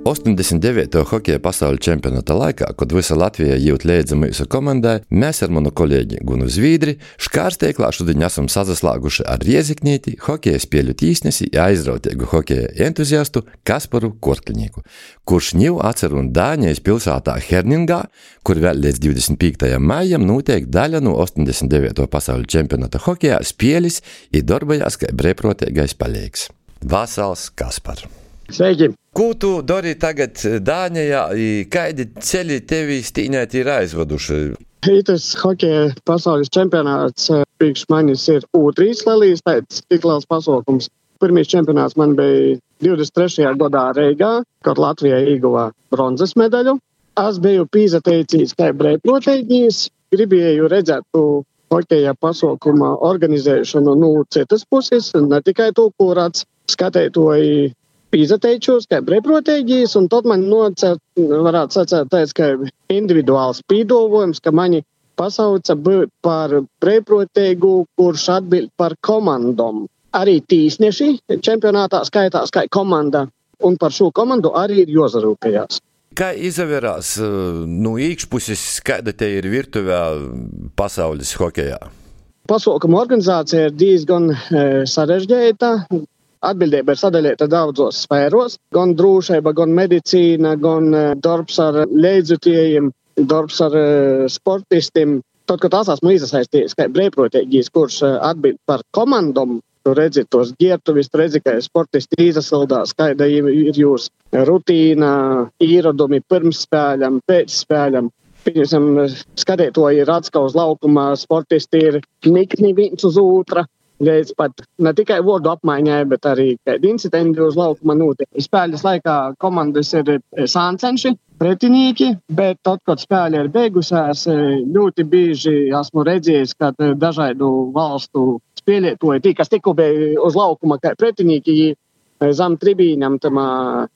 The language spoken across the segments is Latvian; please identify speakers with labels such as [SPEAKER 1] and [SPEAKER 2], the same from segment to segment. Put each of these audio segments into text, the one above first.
[SPEAKER 1] 89. hokeja pasaules čempionāta laikā, kad visa Latvija jūt līdzi mūsu komandai, mēs ar manu kolēģi Gunu Zvīdri škārsteiklā šodien esam sazaslāguši ar Rieziknīti hokeja spēļu tīsnesi aizrautīgu hokeja entuziastu Kasparu Kortļnieku, kurš ņiv atcer un Dāņijas pilsētā Herningā, kur vēl līdz 25. maijam notiek daļa no 89. pasaules čempionāta hokejā spēļis i darbojās kā brīvprātīgais palīgs. Vasals Kaspar.
[SPEAKER 2] Sveiki!
[SPEAKER 1] Ko tu dari tagad Dāņijā, kādi ceļi tevi stīņēti ir aizvaduši?
[SPEAKER 2] Itas hokeja pasaules čempionāts priekš manis ir otrais lielais tāds tik liels pasaukums. Pirmais čempionāts man bija 23. gadā Reigā, kad Latvija ieguva bronzas medaļu. Es biju pīzateicījis kā brīvprātīgais, gribēju redzēt hokeja pasaukuma organizēšanu no citas puses, ne tikai to, ko rāds skatētoji pīzateičos, kā brīvprātīgais, un tad man varētu sacēt tāds, kā individuāls pīdolojums, ka mani pasauca būt par brīvprātīgu, kurš atbild par komandom. Arī tīsneši čempionātā skaitās kā komanda, un par šo komandu arī ir jāzarūpējās.
[SPEAKER 1] Kā izavērās no iekšpuses, kāda te ir virtuvē pasaules hokejā?
[SPEAKER 2] Pasaukuma organizācija ir diezgan sarežģīta. Atbildība ir sadalīta daudzos sfēros, gan drošība, gan medicīna, gan darbs ar līdzjutējiem, darbs ar sportistiem. Tad, kad es esmu iesaistījies kā brīvprātīgais, kurš atbild par komandom, tu redzi tos ģērbtuvis, tu redzi, kā sportisti izsildās, kāda ir jūs rutīna, īradumi pirms spēļam, pēc spēļam. Piemēram, skatītoji ir atska uz laukumā, sportisti ir nikni viens uz otra. Līdz pat ne tikai vārdu apmaiņai, bet arī kādi incidenti uz laukuma notiek. Spēļas laikā komandas ir sāncenši, pretinieki, bet tad, kad spēļa ir beigusies, ļoti bieži esmu redzējis, ka dažādu valstu spēlētoji, tī, kas tikko bija uz laukuma kā pretinieki, zem tribīņam tamā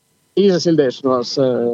[SPEAKER 2] izsildēšanos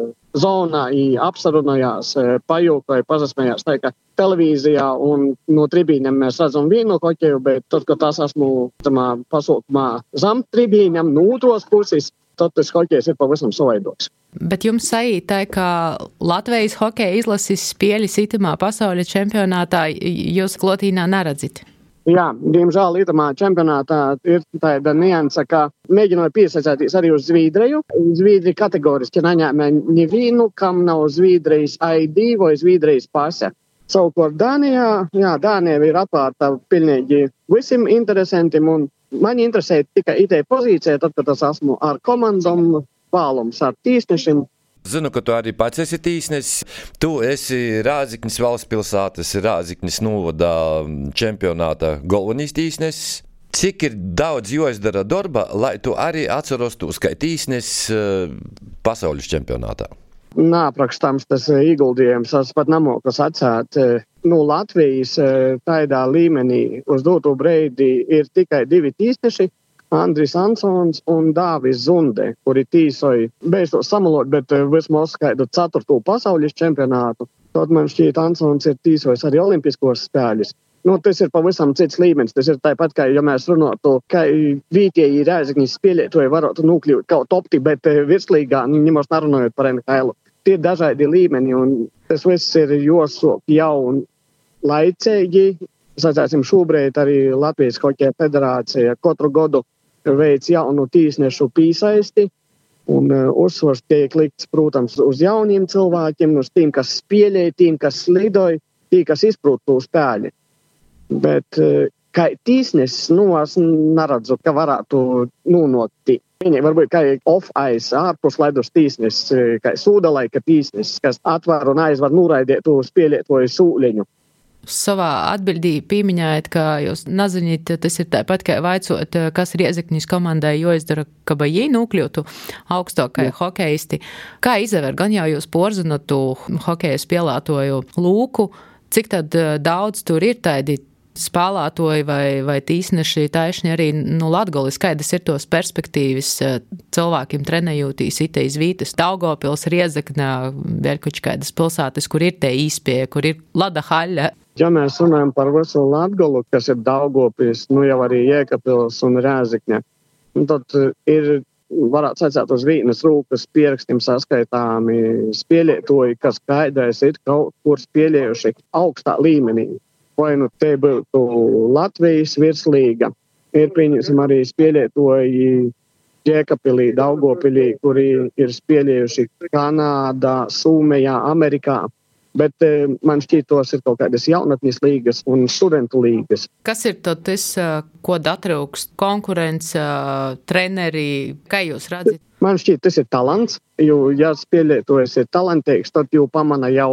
[SPEAKER 2] zonā apsarunājās, pajūkoja, pazasmējās. Tā kā televīzijā un no tribīņam mēs redzam vienu hokeju, bet tad, kad es esmu tamā pasaukumā zem tribīņam no otros puses, tad tas hokejs ir pavisam savaidoks.
[SPEAKER 3] Bet jums sajūta, ka Latvijas hokeja izlases spēļas itamā pasaules čempionātā jūs klotīnā neredzat?
[SPEAKER 2] Jā, diemžēl itamā čempionātā ir tāda nianse, ka mēģināju piesaistīties arī uz Zviedriju. Zviedri kategoriski neņēma nevienu, kam nav Zviedrijas ID vai Zviedrijas pase. Savukārt Dānijā, Dānija ir atvērta pilnīgi visiem interesantiem, un mani interesē tikai itē pozīcija, tad, kad es esmu ar komandom, vēlums ar tīsnešiem.
[SPEAKER 1] Zinu, ka tu arī pats esi tīsnes. Tu esi Rāziknis valstspilsētas, Rāziknis novada čempionāta galvenīs tīsnes. Cik ir daudz jāizdara darba, lai tu arī atcerostos kā tīsnes pasaules čempionātā?
[SPEAKER 2] Nāprakstāms tas ieguldījums, es pat nemoku sacēt. No Latvijas tādā līmenī uz doto breidi ir tikai 2 tīsneši, Andris Ansons un Dāvis Zunde, kuri tīsoja, beidzot samalot, bet vismaz skaidu 4. pasaules čempionātu. Tad man šķiet, Ansons ir tīsojis arī olimpiskos spēļus. Tas ir pavisam cits līmenis. Tas ir tāpat, kā ja mēs runātu, ka vietēji Rēzeknis spēlētoji varētu nokļūt kaut opti, bet virslīgā, nemaz nerunājot par NHL. Tie ir dažādi līmeni, un tas viss ir jāsok jau un laicīgi. Sacēsim, šobrīd arī Latvijas hokeja federācija katru gadu veic jaunu tīsnešu pīsaisti, un uzsvars tiek likts, protams, uz jauniem cilvēkiem, uz tiem, kas spēlēja, tiem, kas slidoja, tiem, kas izprot to spēli. Bet kā tīsnes, es neredzu, ka varētu nonākt. Viņi varbūt kā off-ice, ārpus ledus tīsnes, kā sūdalaika tīsnes, kas atver un aizvar noraidīt to spēlētoju sūliņu.
[SPEAKER 3] Savā atbildī pieminējat, ka jūs nezināt, tas ir tāpat, kā vaicot, kas Rieziknis komandai jāizdara, ka viņi nokļūtu augstākai hokeisti. Kā izaver, gan jau jūs porzinat to hokeja spēlētoju lūku, cik tad daudz tur ir tādi spēlētoji vai tīsneši taišņi arī Latgolis, kādas ir tos perspektīvas cilvēkiem trenējūtīs itais vītas, Daugavpils, Riezekne, vēl kaut kādas pilsētas, kur ir te īspēja, kur ir Lada haļa.
[SPEAKER 2] Ja mēs runājam par visu Latgolu, kas ir Daugavpils, jau arī Jēkabpils un Rēzekne, tad ir varētu sacīt uz vienas rūkas pierakstiem saskaitāmi spēlētoji, kas kaidrais ir kaut kur spēlējuši augstā līmenī. Vai nu te būtu Latvijas virslīga, ir pieņemsim arī spēlētoji Jēkabpilī, Daugavpilī, kuri ir spēlējuši Kanādā, Somijā, Amerikā. Bet man šķiet, tos ir kaut kādas jaunatnes līgas un studentu līgas.
[SPEAKER 3] Kas ir tas, ko atrūkst? Konkurence, treneri, kā jūs redzat?
[SPEAKER 2] Man šķiet, tas ir talants, jo, ja spēlētojas ir talantīgs, tad jau pamana jau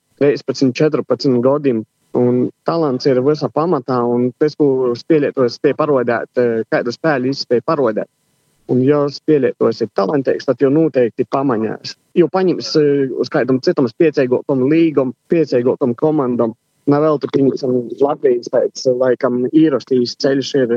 [SPEAKER 2] 13-14 gadiem. Un talants ir visa pamatā, un tas, ko spēlētojas spēj parodēt, kādu spēli izspēj parodēt. Un, ja spēlētojas ir talantīgs, tad jau noteikti pamaņās. Jo paņems uz kādam citam pieceigotam līgam, pieceigotam komandam. Nav vēl tu pieņemsim Latvijas pēc, laikam, īrastīs ceļš ir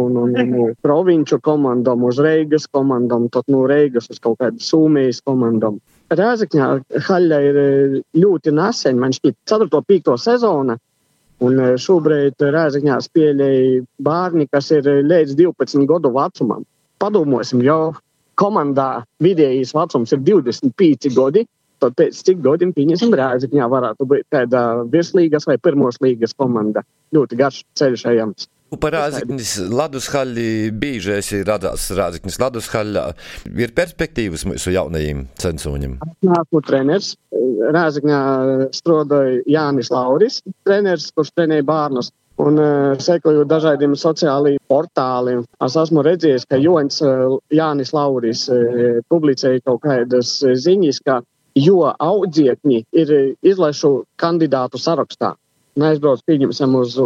[SPEAKER 2] no provinču komandam uz Reigas komandam, tad no Reigas uz kaut kādu Somijas komandam. Rēzekņā haļa ir ļoti nesen, man šķiet 4.5. sezona. Un šobrīd Rēzekņā spēlēja bērni, kas ir līdz 12 gadu vecumam. Padomāsim, jau komandā vidējais vecums ir 25 gadi, tad pēc cik gadiem pieņemsim Rēzekņā varētu būt kāda virslīgas vai pirmos līgas komanda. Ļoti garš ceļš ejams.
[SPEAKER 1] Par Rēzekņas ledushalli bīži esi redzēts Rēzekņas ledushaļā. Ir perspektīvas mūsu jaunajiem censoņiem?
[SPEAKER 2] Nāku treneris. Rēzekņā strādāja Jānis Lauris, treneris, kurš trenēja bērnus. Un sekoju dažādiem sociālajiem portāliem. Es esmu redzējis, ka Jānis Lauris publicēja kaut kādas ziņas, ka jo audziekņi ir izlaišu kandidātu sarakstā. Aizbrauc pieņemsim uz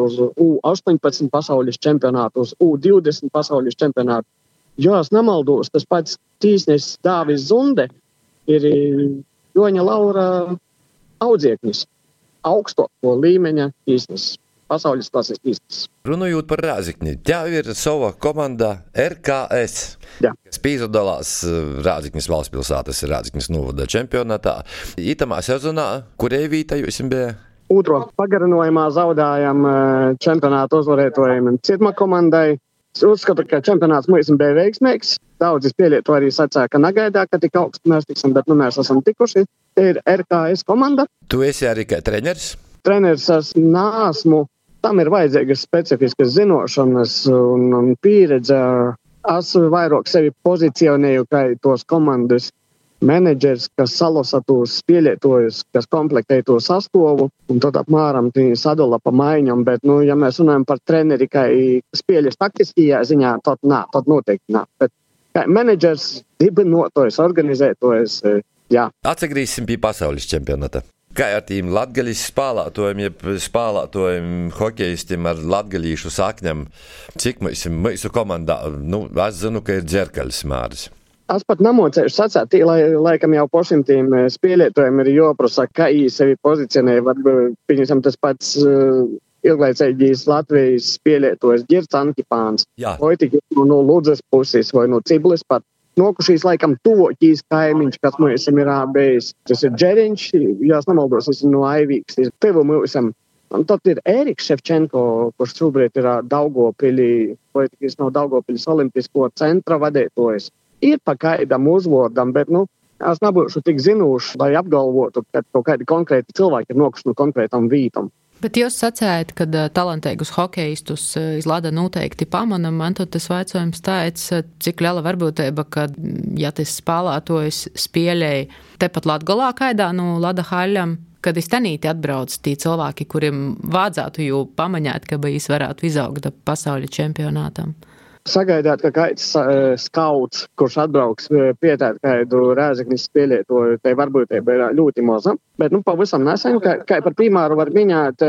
[SPEAKER 2] U18 pasaules čempionātu, uz U20 pasaules čempionātu. Jo es nemaldos, tas pats tīsnis Dāvis Zunde ir Joņa Laura audzieknis. Augstoko līmeņa tīsnis. Pasaules klases tīsnis.
[SPEAKER 1] Runājot par Rēzekni, tev ir sava komanda RKS, kas piedalās Rēzekņas valstspilsētas Rēzekņas novada čempionātā. Itamā sezonā, kurai vītā jūs bija?
[SPEAKER 2] Otro pagarinājumā zaudējam čempionātu uzvarētojiem citma komandai. Es uzskatu, ka čempionāts mums bija veiksmīgs. Daudzi spēlēto arī sacīja, ka negaidā, ka tik augstu mēs tiksim, bet mēs esam tikuši. Te ir RKS komanda.
[SPEAKER 1] Tu esi arī kā treneris?
[SPEAKER 2] Treneris es neesmu. Tam ir vajadzīgas specifiskas zinošanas un pieredze. Es vairāk sevi pozicionēju kā tos komandas menedžers, kas salasa tos spēlētojus, kas komplektē to sastāvu, un tad apmēram sadala pa maiņam, bet, ja mēs runājam par treneri, kā spēļas taktiskajā ziņā, tad noteikti nā. Bet kā menedžers, dibinotojs, organizētojs, jā.
[SPEAKER 1] Atsagrīsim pie pasaules čempionāta. Kā ar tīm latgaļas spēlētojiem, jeb spēlētojiem, hokejistiem ar latgaļīšu sakņam, cik mūsu komandā, es zinu, ka ir Dzerkaļs Māris.
[SPEAKER 2] Es pat nemocēšu sacēt, laikam jau pašiem tīm spēlētojiem ir jāprasa, kā viņi sevi pozicionē, varbūt, pieņemsim, tas pats ilglaicīgīs Latvijas spēlētojs Girts Ankipāns, vai tik no Ludzas puses, vai no Ciblis pat. Nokušīs laikam tuvokīs kaimiņš, kas mums ir bijis. Tas ir Džeriņš, jās nemaldos, tas ir no Aivīgs, tas ir tevu mūsam. Un tad ir Ēriks Ševčenko, kurš šobrīd ir Daugavpilī, vai tik no Daugavpiļas olimpisko centra vadētojas. Ir pa kaidam uzvordam, bet, es nebūšu tik zinoši, lai apgalvotu, ka kaut kādi konkrēti cilvēki ir nokuši no konkrētam vītam.
[SPEAKER 3] Bet jūs sacējat, ka talantīgus hokejistus izlāda noteikti pamana. Man tad tas vaicojums tāds, cik liela varbūtība, ka, ja tas spēlētojs spēlēja tepat Latgolā kaidā no Lada haļam, kad iztenīti atbrauc tie cilvēki, kuriem vādzētu jū pamaņāt, ka bijis varētu izaugt pasaules čempionātam.
[SPEAKER 2] Sagaidāt, ka kāds skauts, kurš atbrauks pietēt kādu Rēzekņas spēlētoju, tai varbūtība ir ļoti maza. Bet, pavisam nesen, kā par piemēru var minēt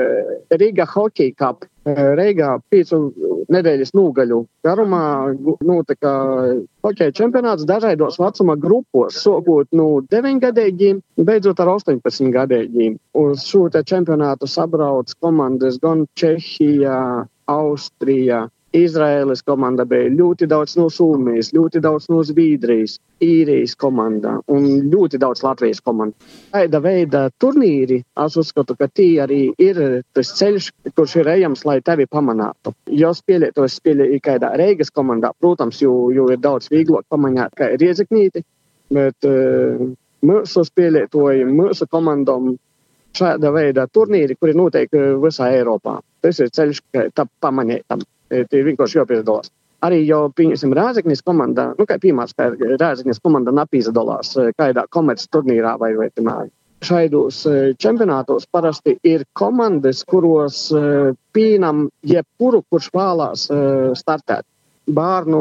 [SPEAKER 2] Riga Hockey Cup. Reigā 5 nedēļas nogaļu garumā notika hokeja čempionāts dažādos vecuma grupos, sākot no 9-gadīgiem, beidzot ar 18-gadīgiem. Uz šo te čempionātu sabrauc komandas gan Čehija, Austrija, Izraēlas komanda bija ļoti daudz no Somijas, ļoti daudz no Zviedrijas, Īrijas komanda un ļoti daudz Latvijas komanda. Tāda veida turnīri, es uzskatu, ka tie arī ir tas ceļš, kurš ir ejams, lai tevi pamanātu. Jo spēlētos spēlēja kādā Reigas komandā, protams, jo ir daudz vieglāk pamanāt, kā ir Riezeknīti, bet mūsu spēlētoji, mūsu komandom šāda veida turnīri, kuri notiek visā Eiropā. Tas ir ceļš, kā pamanētam. Tie vienkārši jāpiedalās. Arī jau, pieņemsim, Rēzeknes komanda, kā piemērs, kā Rēzeknes komanda napīzdalās kādā komerces turnīrā vai tamā. Šaidos čempionātos parasti ir komandas, kuros pīnam jebkuru, kurš vēlās startēt. Bārnu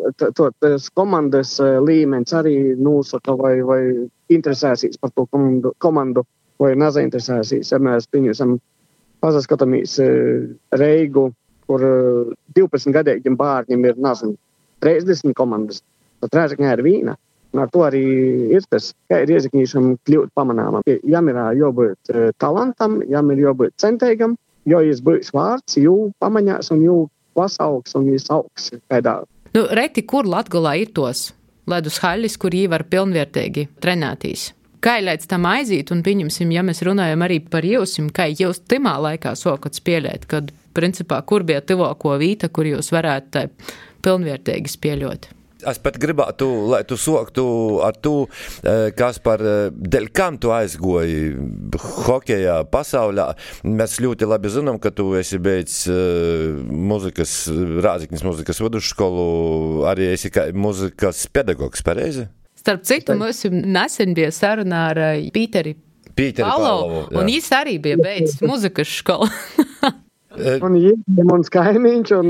[SPEAKER 2] komandas līmenis arī nosaka vai interesēsīs par to komandu vai nezainteresēsīs. Ja mēs, pieņemsim, pazaskatāmies Reigu, kur 12 gadīgiem bārņiem ir, 30 komandas. Tad Rēzeknē ir vīna. Ar to arī ir tas, kā ir Riezeknīšam kļūt pamanāmam. Jām ir jābūt talantam, jām ir jābūt centīgam, jo jis būs vārds, jū pamaņās un jū pasaugs un jis augs kādā.
[SPEAKER 3] Reti, kur Latgolā ir tos ledus haļis, kur jī var pilnvērtīgi trenētīs? Kā līdz tam aiziet, un pieņemsim, ja mēs runājam arī par jūsim, kā jūs timā laikā sokat spēlēt, kad, principā, kur bija tuvāko vīta, kur jūs varētu tai pilnvērtīgi spēļot?
[SPEAKER 1] Es pat gribētu, lai tu soktu ar to, kas par dēļ kam tu aizgoji hokejā pasaulē. Mēs ļoti labi zinām, ka tu esi beidz Rēzeknes muzikas vidusskolu, arī esi kā muzikas pedagogs, pareizi?
[SPEAKER 3] Starp citu, mums nesen bija sarunā ar Pīteri Palovu, un viņš arī bija beidzis muzikas skolu.
[SPEAKER 2] Un viņš ir mans kaimiņš, un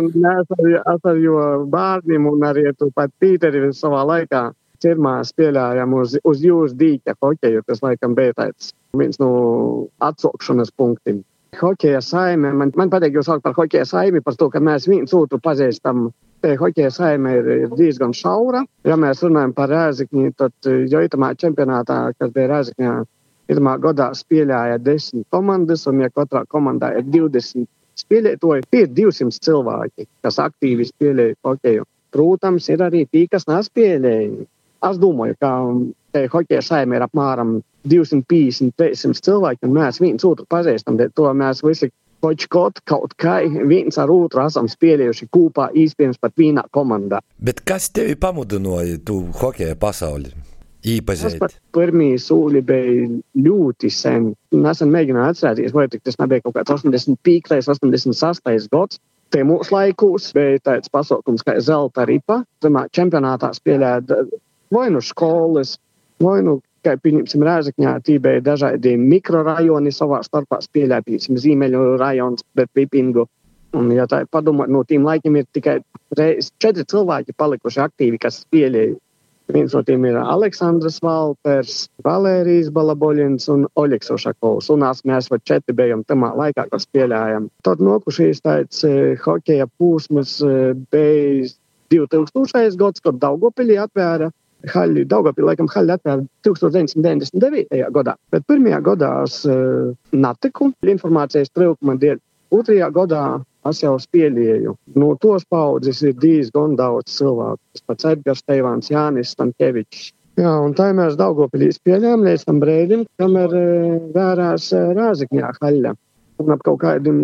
[SPEAKER 2] es ar jo bārnim un arī tu pat Pīteri savā laikā cirmā spēlējām uz jūras dīķa hokeju, tas laikam bija tāds viens no atsaukšanas punktiem. Hokeja saime, man patīk jūs saukt par hokeja saimi, par to, ka mēs viens otru pazīstam. Hokeja saime ir diezgan šaura. Ja mēs runājam par Rēzekni, tad jau itamā čempionātā, kas bija Rēzekņā, itamā gadā spēlēja 10 komandas, un ja katrā komandā ir 20 spēlētoji, tie ir 200 cilvēki, kas aktīvi spēlēja hokeju. Protams, ir arī tie, kas nespēlēja. Es domāju, ka hokeja saime ir apmēram 250-300 cilvēki, un mēs viens otru pazīstam, to mēs visi kaut kā viens ar otru esam spēlējuši kopā, īspējams pat vienā komandā.
[SPEAKER 1] Bet kas tevi pamudināja tu hokeja pasauli īpazīt?
[SPEAKER 2] Pirmie sūļi bija ļoti sen. Nesen mēģināju atcerēties, vai tas nebija kaut kāds 85. 86. gads. Te mūsu laikos bija tāds pasaukums kā Zelta ripa. Zemā čempionātā spēlēja vai nu skolas, vai nu kā pieņemsim Rēzekņā, tī bija dažādi mikrorajoni savā starpā spēlē, pieņemsim Zīmeļu rajons, bet Pipingu. Un, ja tā padomāt, no tiem laikiem ir tikai 4 cilvēki palikuši aktīvi, kas spēlēja. Viens no tiem ir Aleksandrs Valters, Valērijas Balaboļins un Oļeks Ušakovs. Un mēs 4 bijām tamā laikā, kad spēlējām. Tad nokušies tāds hokeja pūsmas bija 2000. gads, kad Daugavpilī atvēra haļi. Daugavpilī laikam haļi atvēra 1999. gadā. Bet pirmajā gadā es natiku informācijas trūkuma dēļ. Otrajā gadā es jau spēlēju. No tos paudzes ir diezgan daudz cilvēku. Tas pats Edgars Teivāns, Jānis Stankevičs. Jā, un tā mēs Daugavpilī spēlējām līdz tam brīdim, kamēr vērās Rēzekņā haļa. Un ap kaut kādiem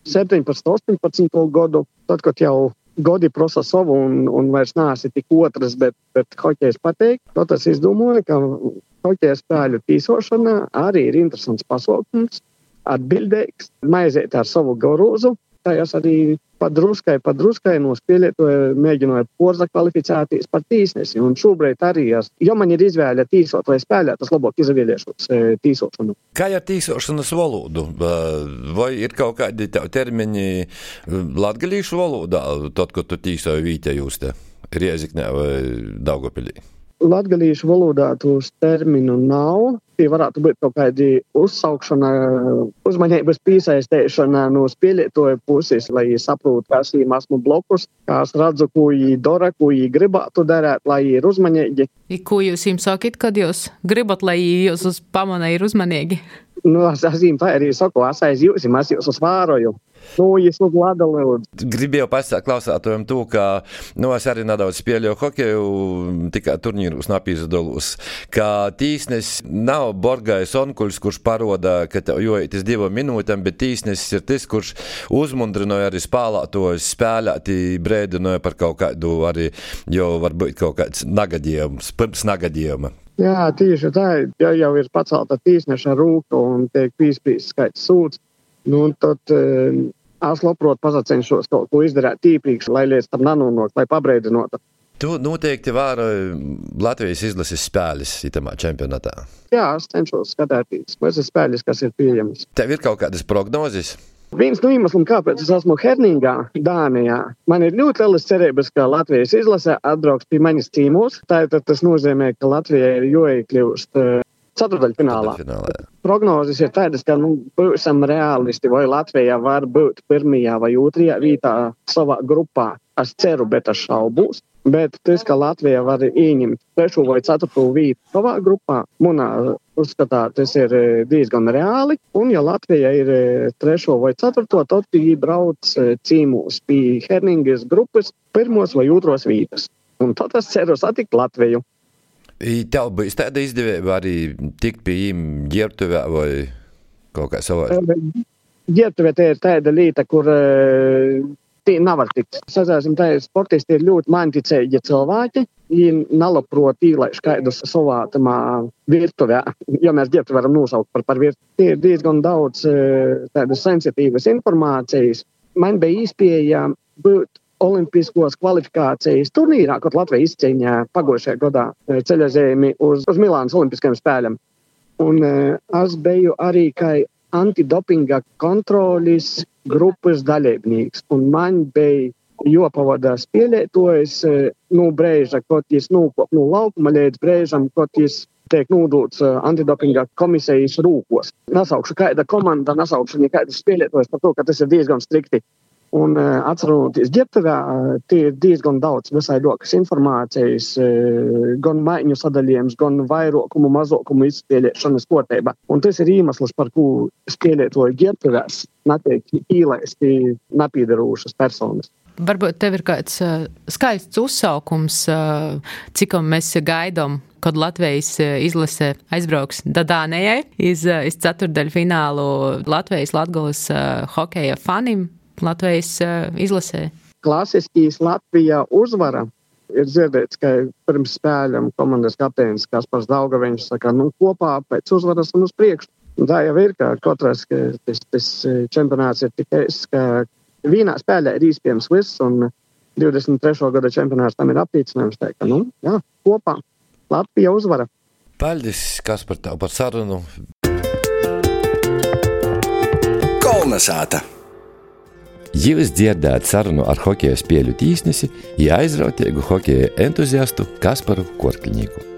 [SPEAKER 2] 17-18 gadu, tad, kad jau godi prasa savu un vairs nāsi tik otras, bet hokejs pateik. Tad es izdomāju, ka hokeja spēļu tīsošana arī ir interesants pasaukums, atbildīgs, maizēt ar savu garūzu. Tā es arī padruskai no spēlētoja mēģināju porzakvalificēties par tīsnesi. Un šobrīd arī, jo man ir izvēle tīsot vai spēlēt, tas labāk izvēliešos tīsošanu.
[SPEAKER 1] Kā ar tīsošanas valodu? Vai ir kaut kādi termini latgalīšu valodā, tad, kad tu tīsoji vītē jūs te Riezeknē vai Daugavpilī?
[SPEAKER 2] Latgalīšu valodā tos terminu nav. Tie varētu būt kaut kādi uzsaukšana, uzmanības piesaistēšana no spēlētoja puses, lai viņi saprot, kā es viņiem esmu blokus, kā es redzu, ko viņi dara, ko viņi gribētu darīt, lai viņi ir uzmanīgi.
[SPEAKER 3] Ko jūs jums sakat, kad jūs gribat, lai jūs uz pamana ir uzmanīgi?
[SPEAKER 2] Es viņiem tā arī saku, es aiz jūsim, es jūs uzvāroju. Nūjis uz lada lūdzu.
[SPEAKER 1] Gribēju pasākt klausātojiem to, ka es arī nedaudz spēlēju hokeju, tikai turnīrus napīzadolūs, ka tīsnes nav borgais onkuļs, kurš paroda, ka tev joitis 2 minūtēm, bet tīsnes ir tas, kurš uzmundrinoja arī spēlētojus spēlēti, brēdinoja par kaut kādu arī, jo varbūt kaut kāds nagadījums, pirms nagadījuma.
[SPEAKER 2] Jā, tieši tā, ja jau ir pacelta tīsneša rūka un tiek pīspīs skaits sūds, un tad es labprot pasacenšos kaut ko izdarēt tīprīgs, lai lietas tam nanonok, lai pabreidinotu.
[SPEAKER 1] Tu noteikti vēroji Latvijas izlases spēles itamā čempionatā.
[SPEAKER 2] Jā, es cenšos skatēties. Visas spēles, kas ir pieejamas.
[SPEAKER 1] Tev ir kaut kādas prognozes?
[SPEAKER 2] Viens no iemesliem, kāpēc es esmu Herningā, Dānijā, man ir ļoti lielas cerības, ka Latvijas izlase atbrauks pie manis cīmos. Tātad tas nozīmē, ka Latvija ir jāiekļūst ceturdaļfinālā. Prognozes ir tādas, ka būsim realisti, vai Latvija var būt 1. vai 2. vietā savā grupā. Es ceru, bet es šaubos. Bet tas, ka Latvija var ieņemt 3. vai 4. vietu savā grupā, manā uzskatā tas ir diezgan reāli. Un ja Latvija ir 3. vai 4., tad viņi brauc cīmos pie Herningas grupas 1. vai 2. vietas. Un tad es ceru satikt Latviju.
[SPEAKER 1] Tev bija tāda izdevība arī tikt pie viņiem ģērbtuvē vai kaut kā savā?
[SPEAKER 2] Ģērbtuvē te ir tāda lieta, kur tī nevar tikt. Sazāsim, tā sportisti ir ļoti manticēji cilvēki. Viņi nalaprot īlaiš kaidus savā tamā virtuvē, ja mēs ģērbtu varam nosaukt par virtuvi. Tie ir diezgan daudz tādas sensitīvas informācijas. Man bija īspēja būt olimpiskos kvalifikācijas turnīrā, kad Latvija izcīņā pagošajā gadā ceļojumi uz Milānas olimpiskajām spēlēm. Un es biju arī kā antidopinga kontrolis grupas dalībnieks. Un man bija jopavada spēlētojs no brēža, kad jis nokop no laukuma līdz brēžam, kad jis tiek nodots antidopinga komisijas rūkos. Nesaukšu kāda komanda, nesaukšu nekādu spēlētojs par to, ka tas ir diezgan strikti. Un atceroties ģērbtuvē, tie ir diezgan daudz visai dokas informācijas, gan maiņu sadalījums, gan vairokumu, mazokumu izspēlēšanas kārtībā. Un tas ir iemesls, par ko spēlētoju ģērbtuvēs netiek īlaisti nepīdarūšas personas.
[SPEAKER 3] Varbūt tev ir kāds skaists uzsaukums, cikam mēs gaidām, kad Latvijas izlase aizbrauks Dānijai iz ceturdaļfinālu Latvijas Latgales hokeja fanim. Latvijas izlasē.
[SPEAKER 2] Klasiskīs Latvijā uzvara ir dzirdēts, ka pirms spēļam komandas kapteinis Kaspars Daugaviņš saka, kopā pēc uzvaras un uz priekšu. Un tā jau ir, ka katrs, ka tas čempionāts ir tikai, ka vienā spēlē ir iespējams viss, un 23. gada čempionāts tam ir apliecinājums, ka, kopā Latvija uzvara.
[SPEAKER 1] Paldies, Kaspar, tev par sarunu.
[SPEAKER 4] Kolnesāta.
[SPEAKER 1] Jūs dzirdēt sarunu ar hokeja spēļu tīsnesi, ja aizrautīgu hokeja entuziastu Kasparu Korkļņīku.